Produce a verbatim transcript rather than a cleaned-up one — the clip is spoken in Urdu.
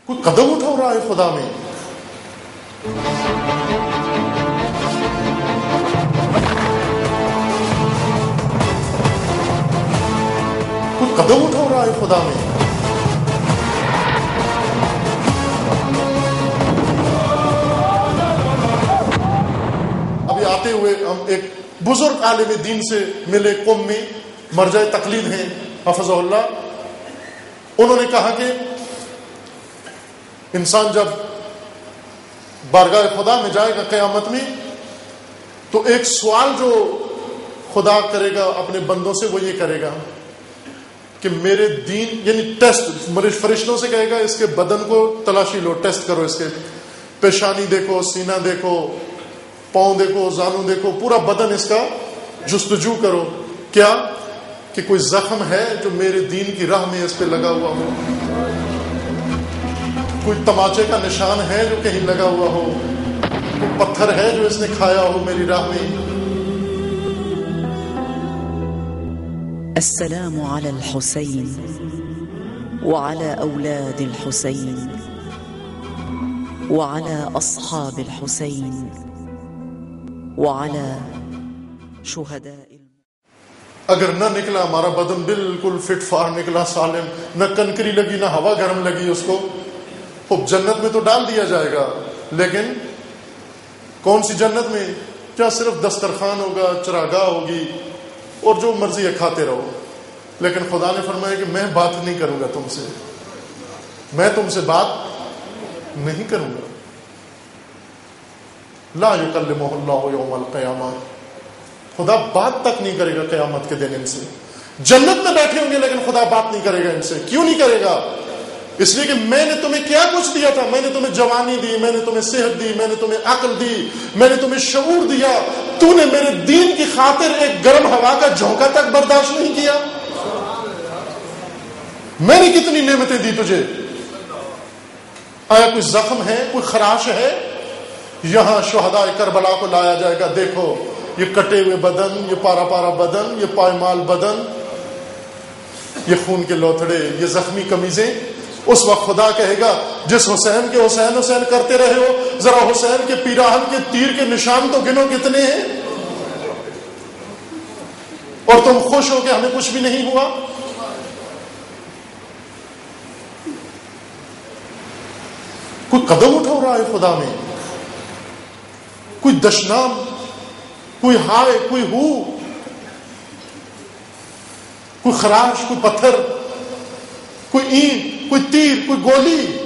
کوئی قدم اٹھا رہا ہے خدا میں؟ کوئی قدم اٹھا رہا ہے خدا میں؟ ابھی آتے ہوئے ہم ایک بزرگ عالم دین سے ملے، قوم میں مرجع تقلید ہیں حفظہ اللہ. انہوں نے کہا کہ انسان جب بارگاہ خدا میں جائے گا قیامت میں تو ایک سوال جو خدا کرے گا اپنے بندوں سے وہ یہ کرے گا کہ میرے دین، یعنی ٹیسٹ، میرے فرشتوں سے کہے گا اس کے بدن کو تلاشی لو، ٹیسٹ کرو، اس کے پیشانی دیکھو، سینہ دیکھو، پاؤں دیکھو، زانو دیکھو، پورا بدن اس کا جستجو کرو. کیا کہ کوئی زخم ہے جو میرے دین کی راہ میں اس پہ لگا ہوا ہو، کوئی تماچے کا نشان ہے جو کہیں لگا ہوا ہو، کوئی پتھر ہے جو اس نے کھایا ہو میری راہ میں. السلام على الحسين وعلى أولاد الحسين وعلى أصحاب الحسين وعلى شهداء. اگر نہ نکلا ہمارا بدن بالکل فٹ فار نکلا، سالم، نہ کنکری لگی نہ ہوا گرم لگی اس کو، خوب جنت میں تو ڈال دیا جائے گا، لیکن کون سی جنت میں؟ کیا صرف دسترخوان ہوگا، چراگاہ ہوگی اور جو مرضی ہے کھاتے رہو. لیکن خدا نے فرمایا کہ میں بات نہیں کروں گا تم سے، میں تم سے بات نہیں کروں گا. لا یکلمہ اللہ یوم القیامہ، خدا بات تک نہیں کرے گا قیامت کے دن ان سے. جنت میں بیٹھے ہوں گے لیکن خدا بات نہیں کرے گا ان سے. کیوں نہیں کرے گا؟ اس لیے کہ میں نے تمہیں کیا کچھ دیا تھا. میں نے تمہیں جوانی دی، میں نے تمہیں صحت دی، میں نے تمہیں عقل دی، میں نے تمہیں شعور دیا. تو نے میرے دین کی خاطر ایک گرم ہوا کا جھونکا تک برداشت نہیں کیا. میں نے کتنی نعمتیں دی تجھے. آیا کوئی زخم ہے، کوئی خراش ہے؟ یہاں شہداء کربلا کو لایا جائے گا. دیکھو یہ کٹے ہوئے بدن، یہ پارا پارا بدن، یہ پائمال بدن، یہ خون کے لوتھڑے، یہ زخمی قمیضیں. اس وقت خدا کہے گا جس حسین کے حسین حسین کرتے رہے ہو، ذرا حسین کے پیراہن کے تیر کے نشان تو گنو کتنے ہیں، اور تم خوش ہو کہ ہمیں کچھ بھی نہیں ہوا. کوئی قدم اٹھا رہا ہے خدا میں، کوئی دشنام، کوئی ہائے، کوئی ہو، کوئی خراش، کوئی پتھر، کوئی اینٹ، کوئی تیر، کوئی گولی.